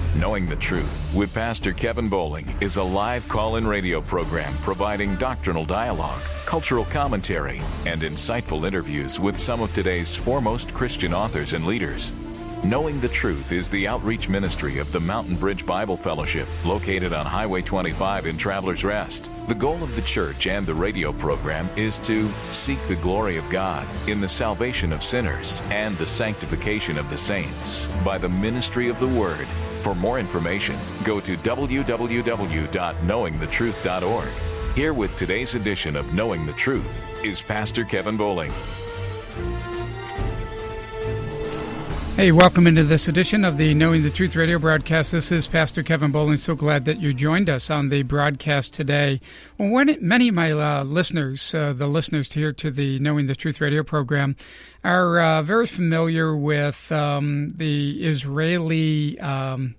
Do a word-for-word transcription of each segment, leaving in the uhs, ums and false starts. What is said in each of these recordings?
Knowing the Truth with Pastor Kevin Bowling is a live call-in radio program providing doctrinal dialogue, cultural commentary, and insightful interviews with some of today's foremost Christian authors and leaders. Knowing the Truth is the outreach ministry of the Mountain Bridge Bible Fellowship, located on Highway twenty-five in Travelers Rest. The goal of the church and the radio program is to seek the glory of God in the salvation of sinners and the sanctification of the saints by the ministry of the Word. For more information, go to w w w dot knowing the truth dot org. Here with today's edition of Knowing the Truth is Pastor Kevin Bowling. Hey, welcome into this edition of the Knowing the Truth radio broadcast. This is Pastor Kevin Bowling. So glad that you joined us on the broadcast today. Well, when it, many of my uh, listeners, uh, the listeners here to the Knowing the Truth radio program, are uh, very familiar with um, the Israeli um,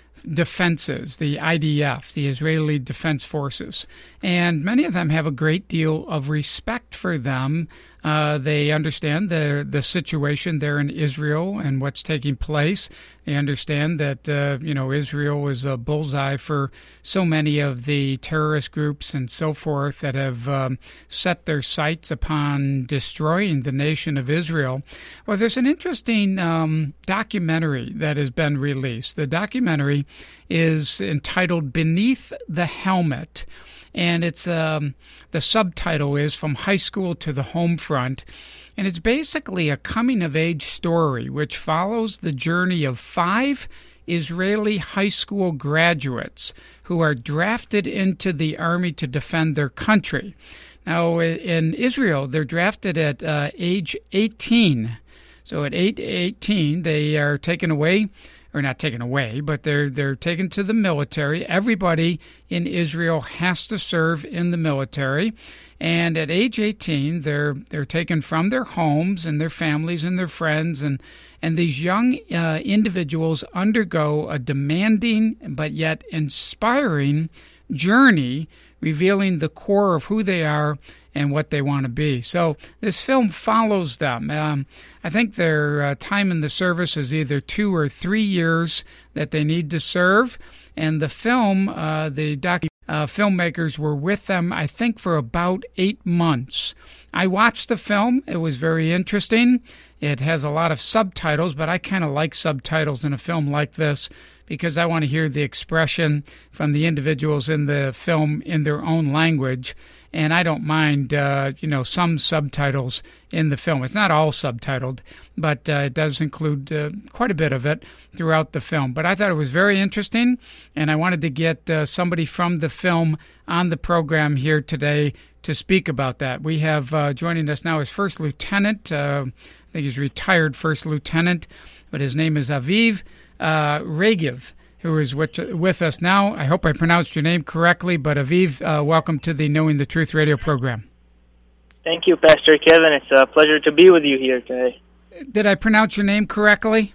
defenses, the I D F, the Israeli Defense Forces. And many of them have a great deal of respect for them. Uh, they understand the the situation there in Israel and what's taking place. They understand that, uh, you know, Israel is a bullseye for so many of the terrorist groups and so forth that have um, set their sights upon destroying the nation of Israel. Well, there's an interesting um, documentary that has been released. The documentary is entitled Beneath the Helmet. And it's um, the subtitle is From High School to the Home Front. And it's basically a coming-of-age story which follows the journey of five Israeli high school graduates who are drafted into the army to defend their country. Now, in Israel, they're drafted at uh, age eighteen. So at age eighteen, they are taken away, or not taken away, but they're they're taken to the military. Everybody in Israel has to serve in the military. And at age eighteen, they're they're taken from their homes and their families and their friends, and and these young uh, individuals undergo a demanding but yet inspiring journey, revealing the core of who they are and what they want to be. So this film follows them. Um, I think their uh, time in the service is either two or three years that they need to serve, and the film, uh, the docu Uh, filmmakers were with them, I think, for about eight months. I watched the film. It was very interesting. It has a lot of subtitles, but I kind of like subtitles in a film like this because I want to hear the expression from the individuals in the film in their own language. And I don't mind, uh, you know, some subtitles in the film. It's not all subtitled, but uh, it does include uh, quite a bit of it throughout the film. But I thought it was very interesting, and I wanted to get uh, somebody from the film on the program here today to speak about that. We have uh, joining us now is First Lieutenant, uh, I think he's retired First Lieutenant, but his name is Aviv uh, Regev, who is with us now. I hope I pronounced your name correctly, but Aviv, uh, welcome to the Knowing the Truth radio program. Thank you, Pastor Kevin. It's a pleasure to be with you here today. Did I pronounce your name correctly?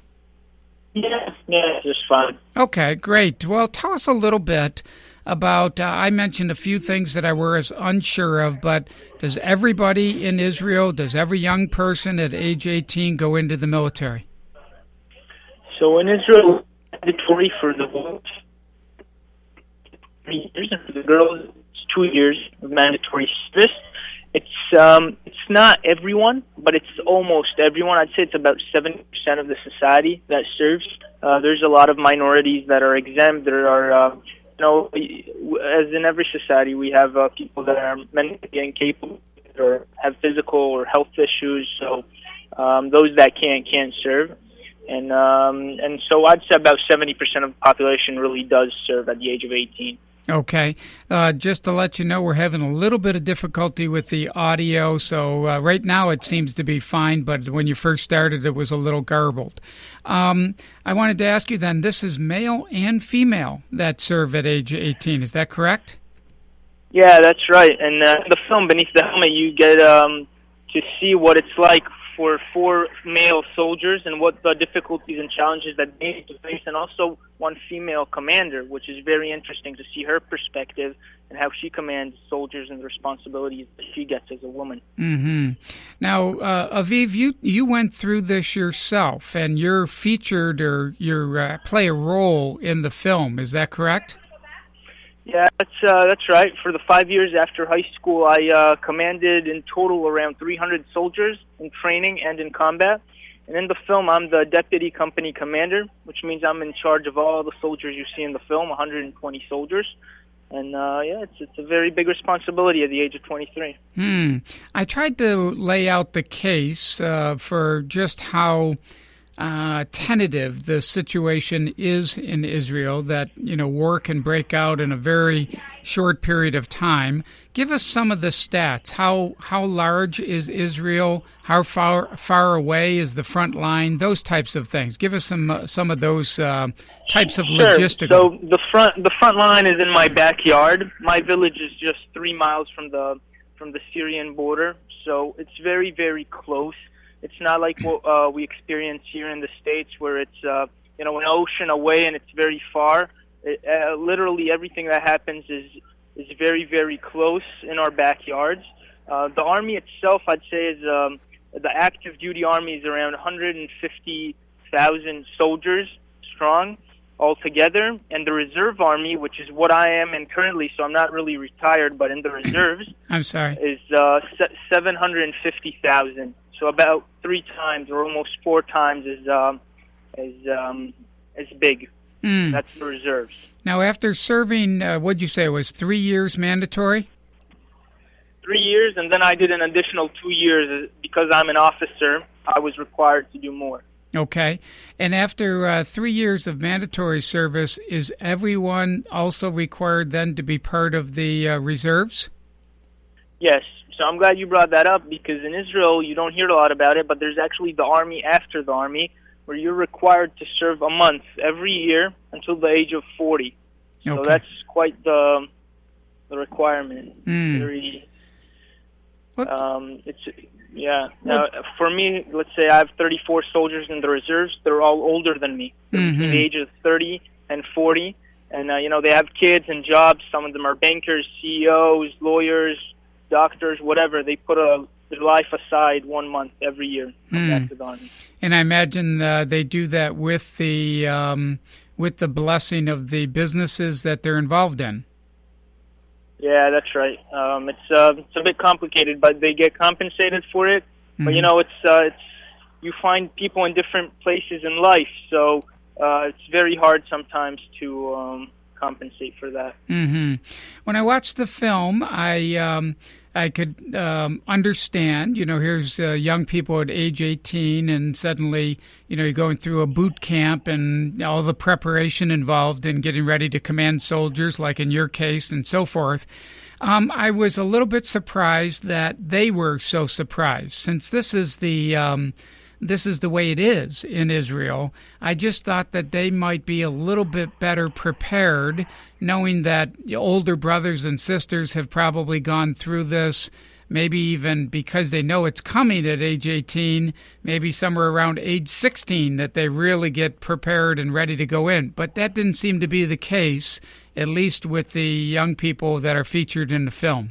Yeah, yeah, just fine. Okay, great. Well, tell us a little bit about, uh, I mentioned a few things that I was unsure of, but does everybody in Israel, does every young person at age eighteen go into the military? So in Israel, mandatory for the boys, three years, and for the girls, it's two years of mandatory service. It's um, it's not everyone, but it's almost everyone. I'd say it's about seventy percent of the society that serves. Uh, there's a lot of minorities that are exempt. There are, uh, you know, as in every society, we have uh, people that are mentally incapable or have physical or health issues. So um, those that can't can't serve. And um, and so I'd say about seventy percent of the population really does serve at the age of eighteen. Okay. Uh, just to let you know, we're having a little bit of difficulty with the audio, so uh, right now it seems to be fine, but when you first started, it was a little garbled. Um, I wanted to ask you then, this is male and female that serve at age eighteen, is that correct? Yeah, that's right. And uh, the film, Beneath the Helmet, you get um, to see what it's like for four male soldiers and what the difficulties and challenges that they need to face, and also one female commander, which is very interesting to see her perspective and how she commands soldiers and the responsibilities that she gets as a woman. Mm-hmm. Now, uh, Aviv, you you went through this yourself, and you're featured or you uh, play a role in the film. Is that correct? Yeah, that's uh, that's right. For the five years after high school, I uh, commanded in total around three hundred soldiers in training and in combat. And in the film, I'm the deputy company commander, which means I'm in charge of all the soldiers you see in the film, one hundred twenty soldiers. And uh, yeah, it's it's a very big responsibility at the age of twenty-three. Hmm. I tried to lay out the case uh, for just how Uh, tentative the situation is in Israel, that, you know, war can break out in a very short period of time. Give us some of the stats. How how large is Israel? How far far away is the front line? Those types of things. Give us some uh, some of those uh, types of sure. logistical. So the front the front line is in my backyard. My village is just three miles from the from the Syrian border, so it's very very close. It's not like what uh, we experience here in the States, where it's uh, you know an ocean away and it's very far. It, uh, literally everything that happens is is very very close in our backyards. Uh, the army itself, I'd say, is um, the active duty army is around one hundred fifty thousand soldiers strong altogether, and the reserve army, which is what I am in currently, so I'm not really retired, but in the reserves, I'm sorry, is uh, seven hundred fifty thousand. So about three times or almost four times as um, as um, as big. Mm. That's the reserves. Now, after serving, uh, what'd you say it was three years mandatory? Three years, and then I did an additional two years because I'm an officer. I was required to do more. Okay, and after uh, three years of mandatory service, is everyone also required then to be part of the uh, reserves? Yes. So I'm glad you brought that up, because in Israel you don't hear a lot about it, but there's actually the army after the army, where you're required to serve a month every year until the age of forty. So okay. That's quite the the requirement. Mm. Very, um, it's yeah. Now, for me, let's say I have thirty-four soldiers in the reserves. They're all older than me. They're mm-hmm. between the ages of thirty and forty, and uh, you know they have kids and jobs. Some of them are bankers, C E Os, lawyers, doctors, whatever. They put a, their life aside one month every year mm. back to the army. And I imagine uh, they do that with the um, with the blessing of the businesses that they're involved in. Yeah, that's right. Um, it's uh, it's a bit complicated, but they get compensated for it. Mm-hmm. But you know, it's uh, it's you find people in different places in life, so uh, it's very hard sometimes to Um, compensate for that. Mm-hmm. When I watched the film, I um, I could um, understand, you know, here's uh, young people at age eighteen, and suddenly, you know, you're going through a boot camp and all the preparation involved in getting ready to command soldiers, like in your case, and so forth. Um, I was a little bit surprised that they were so surprised, since this is the um, this is the way it is in Israel. I just thought that they might be a little bit better prepared, knowing that older brothers and sisters have probably gone through this, maybe even because they know it's coming at age eighteen, maybe somewhere around age sixteen, that they really get prepared and ready to go in. But that didn't seem to be the case, at least with the young people that are featured in the film.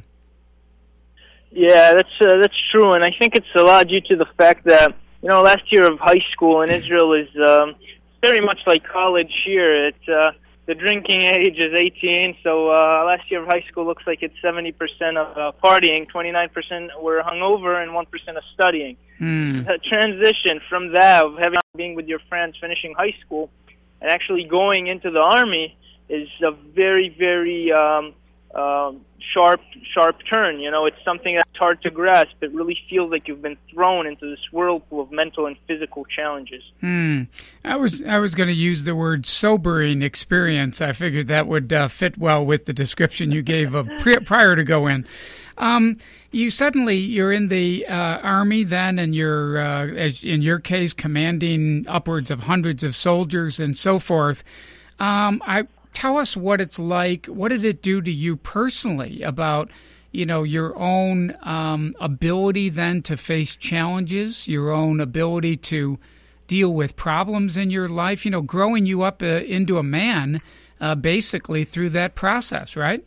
Yeah, that's uh, that's true, and I think it's a lot due to the fact that, you know, last year of high school in Israel is um, very much like college here. It's, uh, the drinking age is eighteen, so uh, last year of high school looks like it's seventy percent of uh, partying, twenty-nine percent were hungover, and one percent of studying. Mm. The transition from that, of having being with your friends, finishing high school, and actually going into the army is a very, very um, uh, sharp, sharp turn. You know, it's something that's hard to grasp. It really feels like you've been thrown into this whirlpool of mental and physical challenges. Hmm. I was I was going to use the word sobering experience. I figured that would uh, fit well with the description you gave of pre- prior to go in. Um, you suddenly you're in the uh, army then, and you're uh, as in your case commanding upwards of hundreds of soldiers and so forth. Um, I. Tell us what it's like. What did it do to you personally about, you know, your own um, ability then to face challenges, your own ability to deal with problems in your life, you know, growing you up uh, into a man uh, basically through that process, right?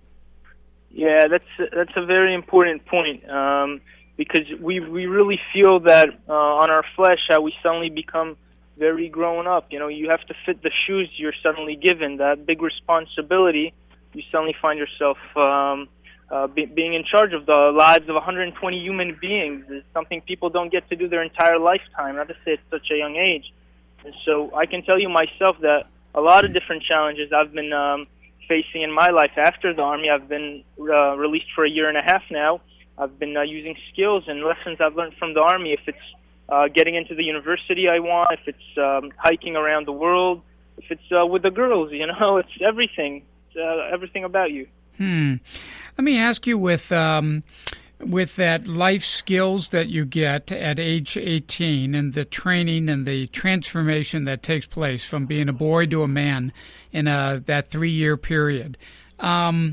Yeah, that's that's a very important point um, because we we really feel that uh, on our flesh how we suddenly become very grown up. You know, you have to fit the shoes you're suddenly given, that big responsibility. You suddenly find yourself um, uh, be, being in charge of the lives of one hundred twenty human beings. It's something people don't get to do their entire lifetime, not to say at such a young age. And so I can tell you myself that a lot of different challenges I've been um, facing in my life after the Army. I've been uh, released for a year and a half now. I've been uh, using skills and lessons I've learned from the Army. If it's uh, getting into the university I want, if it's um, hiking around the world, if it's uh, with the girls, you know, it's everything. It's, uh, everything about you. Hmm. Let me ask you, with um, with that life skills that you get at age eighteen and the training and the transformation that takes place from being a boy to a man in a, that three-year period. Um,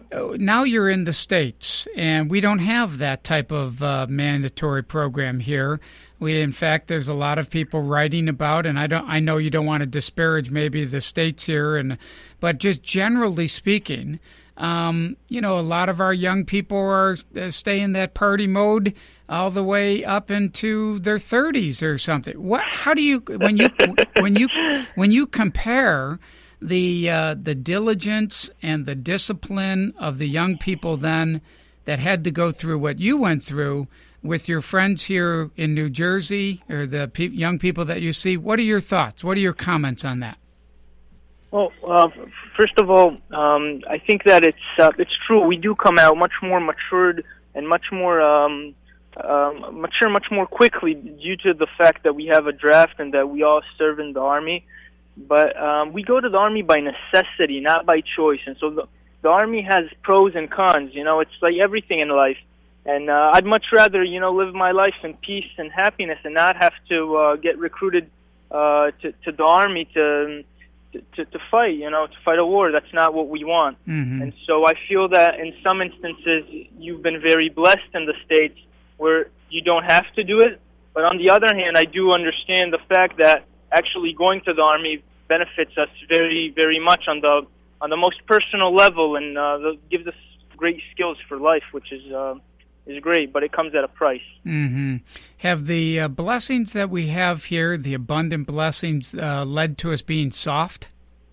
now you're in the States, and we don't have that type of uh, mandatory program here. We, in fact, there's a lot of people writing about, and I don't. I know you don't want to disparage maybe the states here, and but just generally speaking, um, you know, a lot of our young people are uh, stay in that party mode all the way up into their thirties or something. What? How do you when you when you when you compare the uh, the diligence and the discipline of the young people then that had to go through what you went through with your friends here in New Jersey, or the pe- young people that you see? What are your thoughts? What are your comments on that? Well, uh, first of all, um, I think that it's uh, it's true. We do come out much more matured and much more um, um, mature, much more quickly due to the fact that we have a draft and that we all serve in the Army. But um, we go to the Army by necessity, not by choice. And so the, the Army has pros and cons. You know, it's like everything in life. And uh, I'd much rather, you know, live my life in peace and happiness and not have to uh, get recruited uh, to, to the Army to, to to fight, you know, to fight a war. That's not what we want. Mm-hmm. And so I feel that in some instances you've been very blessed in the States where you don't have to do it. But on the other hand, I do understand the fact that actually going to the Army benefits us very, very much on the on the most personal level, and uh, the, gives us great skills for life, which is uh, is great, but it comes at a price. Mm-hmm. Have the uh, blessings that we have here, the abundant blessings, uh, led to us being soft?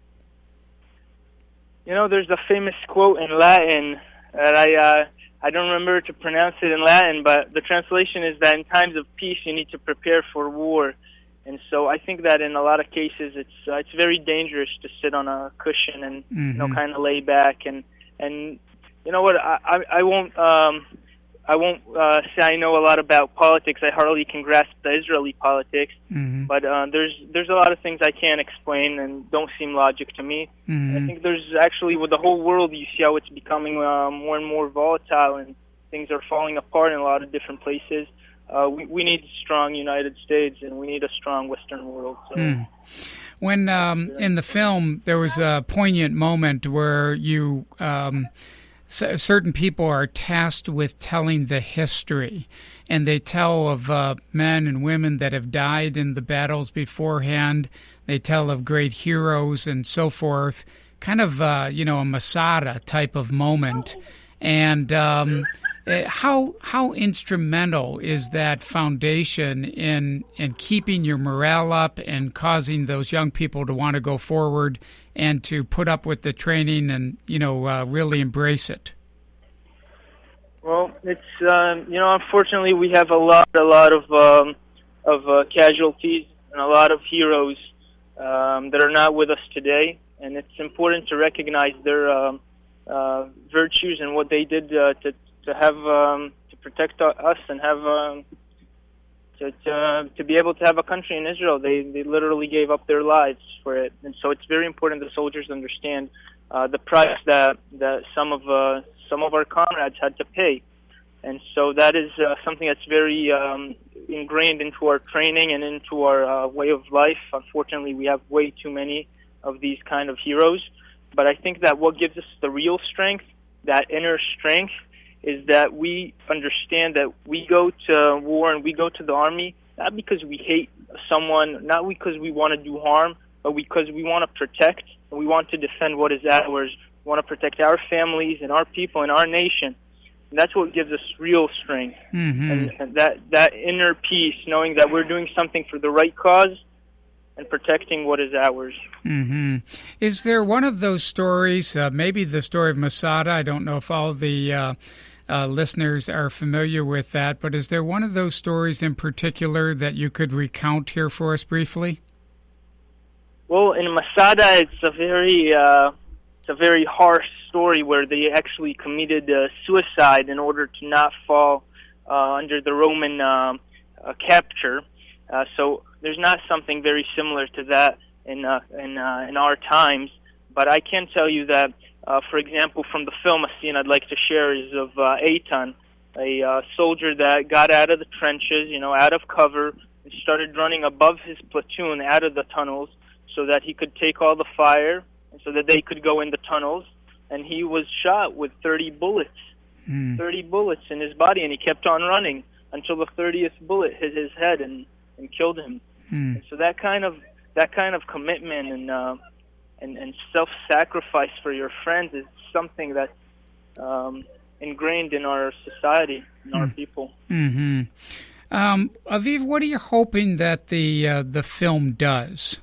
You know, there's a famous quote in Latin that I uh, I don't remember to pronounce it in Latin, but the translation is that in times of peace you need to prepare for war. And so I think that in a lot of cases it's uh, it's very dangerous to sit on a cushion and mm-hmm. you know, kind of lay back and and you know what, I I, I won't um I won't uh, say I know a lot about politics. I hardly can grasp the Israeli politics, mm-hmm. but uh, there's there's a lot of things I can't explain and don't seem logic to me. Mm-hmm. And I think there's actually, with the whole world, you see how it's becoming uh, more and more volatile and things are falling apart in a lot of different places. Uh, we, we need a strong United States, and we need a strong Western world. So. Mm. When um, in the film, there was a poignant moment where you... Um, C- certain people are tasked with telling the history, and they tell of uh, men and women that have died in the battles beforehand. They tell of great heroes and so forth, kind of, uh, you know, a Masada type of moment. And um, how how instrumental is that foundation in in keeping your morale up and causing those young people to want to go forward and to put up with the training and, you know, uh, really embrace it? Well, it's, um, you know, unfortunately we have a lot, a lot of, um, of uh, casualties and a lot of heroes um, that are not with us today. And it's important to recognize their um, uh, virtues and what they did uh, to, to have, um, to protect us and have, um, To, to to be able to have a country in Israel. They they literally gave up their lives for it, and so it's very important the soldiers understand uh, the price that that some of uh, some of our comrades had to pay, and so that is uh, something that's very um, ingrained into our training and into our uh, way of life. Unfortunately, we have way too many of these kind of heroes, but I think that what gives us the real strength, that inner strength, is that we understand that we go to war and we go to the army not because we hate someone, not because we want to do harm, but because we want to protect and we want to defend what is ours. We want to protect our families and our people and our nation. And that's what gives us real strength. Mm-hmm. And, and that, that inner peace, knowing that we're doing something for the right cause and protecting what is ours. Mm-hmm. Is there one of those stories, uh, maybe the story of Masada? I don't know if all the uh, uh, listeners are familiar with that, but is there one of those stories in particular that you could recount here for us briefly? Well, in Masada, it's a very uh, it's a very harsh story where they actually committed uh, suicide in order to not fall uh, under the Roman um, uh, capture. Uh, so there's not something very similar to that in uh, in uh, in our times. But I can tell you that, uh, for example, from the film, a scene I'd like to share is of uh, Eitan, a uh, soldier that got out of the trenches, you know, out of cover, and started running above his platoon out of the tunnels, so that he could take all the fire, and so that they could go in the tunnels. And he was shot with thirty bullets, mm. thirty bullets in his body, and he kept on running until the thirtieth bullet hit his head and, and killed him. Mm. And so that kind of that kind of commitment and uh, and, and self-sacrifice for your friends is something that's um, ingrained in our society, in mm. our people. Mm-hmm. Um, Aviv, what are you hoping that the uh, the film does?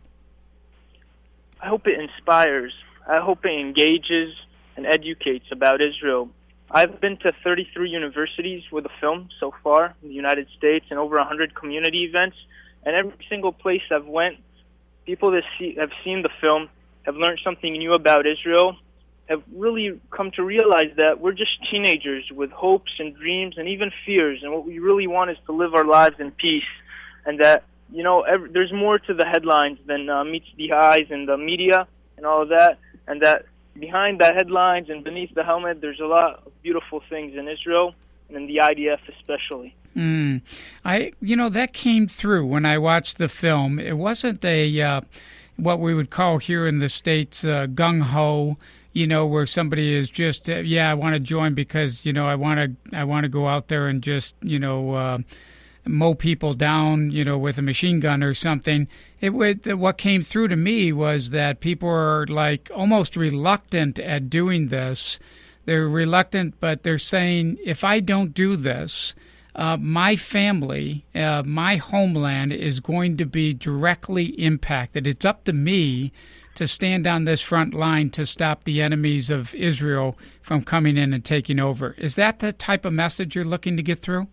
I hope it inspires. I hope it engages and educates about Israel. I've been to thirty-three universities with the film so far in the United States and over one hundred community events. And every single place I've went, people that see, have seen the film have learned something new about Israel, have really come to realize that we're just teenagers with hopes and dreams and even fears. And what we really want is to live our lives in peace. And that, you know, every, there's more to the headlines than uh, meets the eyes in the media and all of that. And that behind the headlines and beneath the helmet, there's a lot of beautiful things in Israel and in the I D F especially. Mm. I, you know, that came through when I watched the film. It wasn't a uh, what we would call here in the States uh, gung-ho, you know, where somebody is just, uh, yeah, I want to join because, you know, I want to I want to go out there and just, you know, uh, mow people down, you know, with a machine gun or something. It would, what came through to me was that people are like almost reluctant at doing this. They're reluctant, but they're saying, if I don't do this, uh, my family, uh, my homeland is going to be directly impacted. It's up to me to stand on this front line to stop the enemies of Israel from coming in and taking over. Is that the type of message you're looking to get through?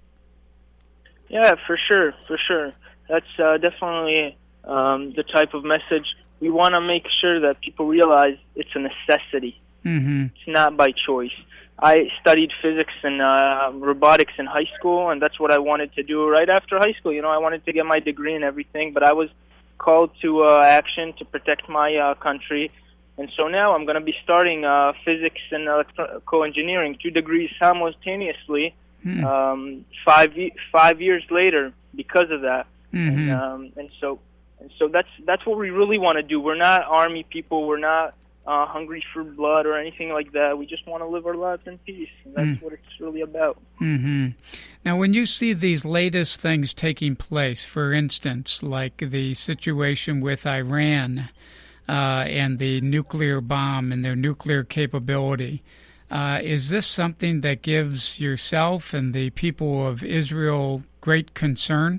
Yeah, for sure, for sure. That's uh, definitely um, the type of message. We want to make sure that people realize it's a necessity. Mm-hmm. It's not by choice. I studied physics and uh, robotics in high school, and that's what I wanted to do right after high school. You know, I wanted to get my degree and everything, but I was called to uh, action to protect my uh, country. And so now I'm going to be starting uh, physics and electrical engineering, two degrees simultaneously, Mm. Um, five five years later, because of that, mm-hmm. and, um, and so and so that's that's what we really want to do. We're not army people. We're not uh, hungry for blood or anything like that. We just want to live our lives in peace. And that's mm. what it's really about. Mm-hmm. Now, when you see these latest things taking place, for instance, like the situation with Iran uh, and the nuclear bomb and their nuclear capability. Uh, is this something that gives yourself and the people of Israel great concern?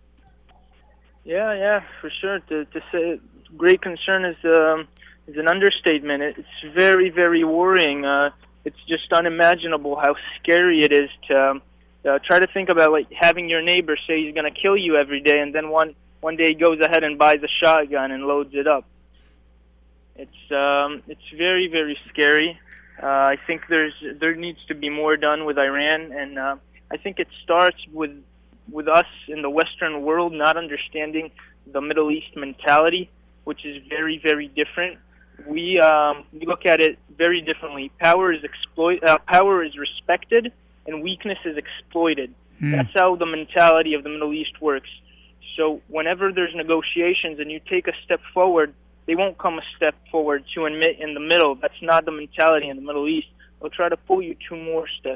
Yeah, yeah, for sure. To, to say great concern is um, is an understatement. It's very, very worrying. Uh, it's just unimaginable how scary it is to um, uh, try to think about like having your neighbor say he's going to kill you every day, and then one one day he goes ahead and buys a shotgun and loads it up. It's um, it's very, very scary. Uh, I think there's there needs to be more done with Iran, and uh, I think it starts with with us in the Western world not understanding the Middle East mentality, which is very, very different. We um, we look at it very differently. Power is exploit. Uh, power is respected, and weakness is exploited. Mm. That's how the mentality of the Middle East works. So whenever there's negotiations and you take a step forward, they won't come a step forward to admit in the middle. That's not the mentality in the Middle East. They'll try to pull you two more steps.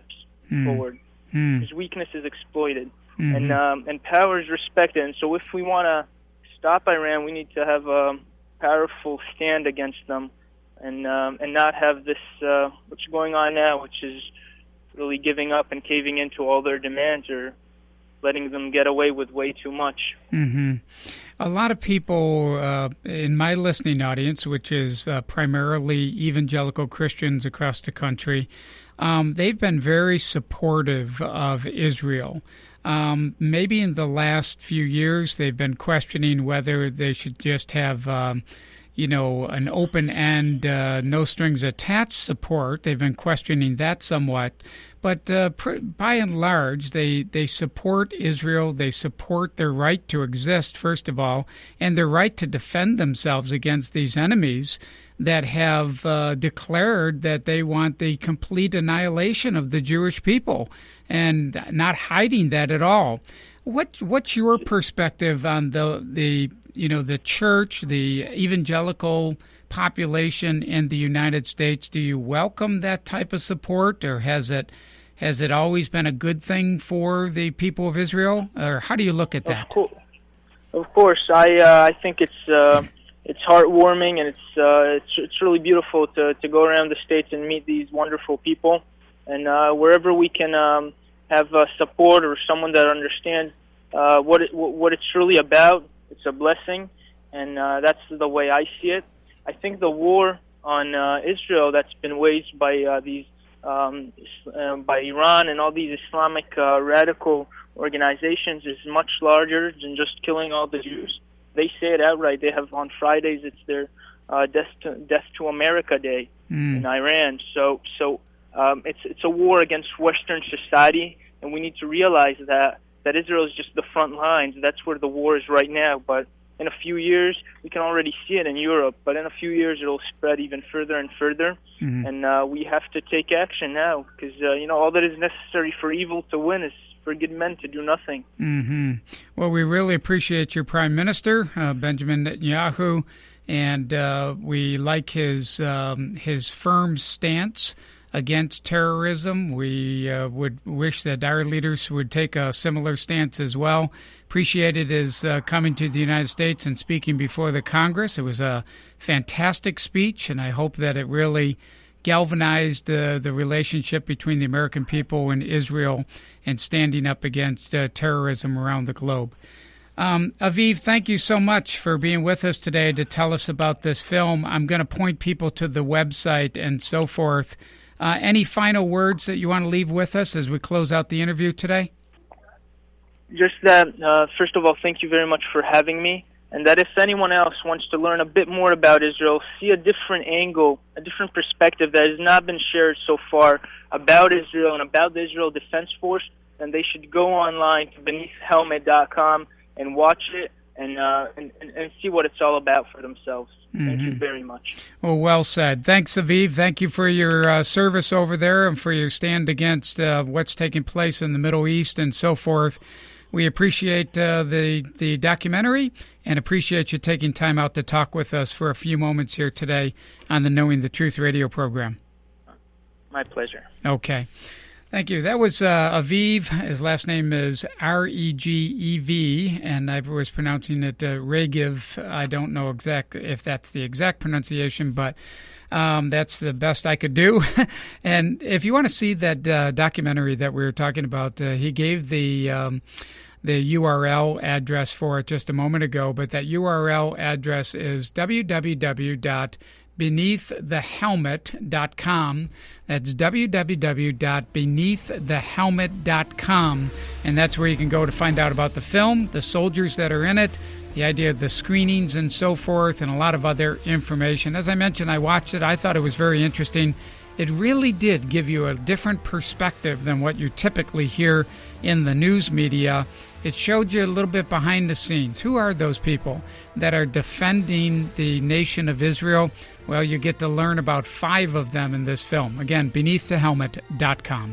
mm. forward. Mm. His weakness is exploited, mm-hmm. and um, and power is respected. And so, if we want to stop Iran, we need to have a powerful stand against them, and um, and not have this uh, what's going on now, which is really giving up and caving into all their demands, or letting them get away with way too much. Mm-hmm. A lot of people uh, in my listening audience, which is uh, primarily evangelical Christians across the country, um, they've been very supportive of Israel. Um, maybe in the last few years, they've been questioning whether they should just have, um, you know, an open-end, uh, no-strings-attached support. They've been questioning that somewhat. But uh, pr- by and large, they, they support Israel. They support their right to exist, first of all, and their right to defend themselves against these enemies that have uh, declared that they want the complete annihilation of the Jewish people, and not hiding that at all. What what's your perspective on the the you know the church, the evangelical population in the United States? Do you welcome that type of support, or has it has it always been a good thing for the people of Israel, or how do you look at that? Of course, of course. I uh, I think it's uh, it's heartwarming, and it's uh, it's it's really beautiful to to go around the States and meet these wonderful people, and uh, wherever we can um, have uh, support or someone that understands uh, what it, what it's really about, it's a blessing, and uh, that's the way I see it. I think the war on uh, Israel that's been waged by uh, these um, uh, by Iran and all these Islamic uh, radical organizations is much larger than just killing all the Jews. They say it outright. They have on Fridays it's their uh, Death to, Death to America Day mm. in Iran. So so um, it's it's a war against Western society, and we need to realize that that Israel is just the front lines. That's where the war is right now, but in a few years, we can already see it in Europe, but in a few years, it'll spread even further and further. Mm-hmm. And uh, we have to take action now, because, uh, you know, all that is necessary for evil to win is for good men to do nothing. Mm-hmm. Well, we really appreciate your Prime Minister, uh, Benjamin Netanyahu, and uh, we like his um, his firm stance against terrorism. We uh, would wish that our leaders would take a similar stance as well. Appreciated his uh, coming to the United States and speaking before the Congress. It was a fantastic speech, and I hope that it really galvanized uh, the relationship between the American people and Israel and standing up against uh, terrorism around the globe. Um, Aviv, thank you so much for being with us today to tell us about this film. I'm going to point people to the website and so forth. Uh, any final words that you want to leave with us as we close out the interview today? Just that, uh, first of all, thank you very much for having me, and that if anyone else wants to learn a bit more about Israel, see a different angle, a different perspective that has not been shared so far about Israel and about the Israel Defense Force, then they should go online to beneath helmet dot com and watch it and, uh, and, and, and see what it's all about for themselves. Mm-hmm. Thank you very much. Well, well said. Thanks, Aviv. Thank you for your uh, service over there and for your stand against uh, what's taking place in the Middle East and so forth. We appreciate uh, the the documentary and appreciate you taking time out to talk with us for a few moments here today on the Knowing the Truth radio program. My pleasure. Okay. Thank you. That was uh, Aviv. His last name is R E G E V, and I was pronouncing it uh, Regev. I don't know exact if that's the exact pronunciation, but Um, that's the best I could do. And if you want to see that uh, documentary that we were talking about, uh, he gave the um, the U R L address for it just a moment ago, but that U R L address is w w w dot beneath the helmet dot com. That's w w w dot beneath the helmet dot com, and that's where you can go to find out about the film, the soldiers that are in it, the idea of the screenings and so forth, and a lot of other information. As I mentioned, I watched it. I thought it was very interesting. It really did give you a different perspective than what you typically hear in the news media. It showed you a little bit behind the scenes. Who are those people that are defending the nation of Israel? Well, you get to learn about five of them in this film. Again, beneath the helmet dot com.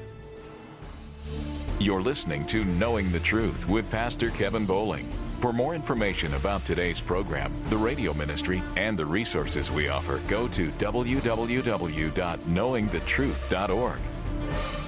You're listening to Knowing the Truth with Pastor Kevin Bowling. For more information about today's program, the radio ministry, and the resources we offer, go to w w w dot knowing the truth dot org.